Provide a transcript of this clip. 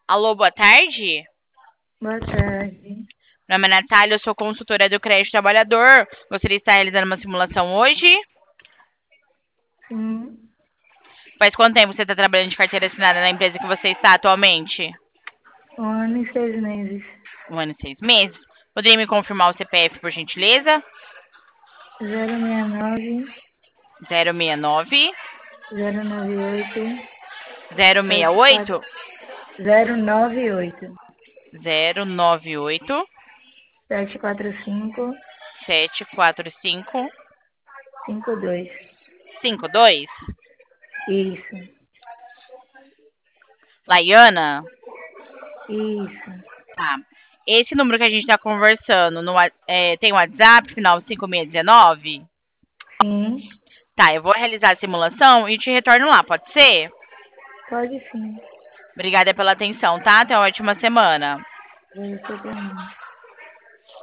Alô, boa tarde. Boa tarde. Meu nome é Natália, eu sou consultora do Crédito Trabalhador. Gostaria de estar realizando uma simulação hoje. Sim, Faz quanto tempo você está trabalhando de carteira assinada na empresa que você está atualmente? 1 ano e 6 meses. 1 ano e 6 meses. Poderia me confirmar o CPF, por gentileza? 069 069 098 068 74 098 098 745 745 52. 52. Isso, Laiana? isso. Tá. Esse número que a gente está conversando tem WhatsApp, final 5619? Sim, Tá, eu vou realizar a simulação e te retorno lá, pode ser? pode sim. Obrigada pela atenção, tá? Até uma ótima semana. Você também.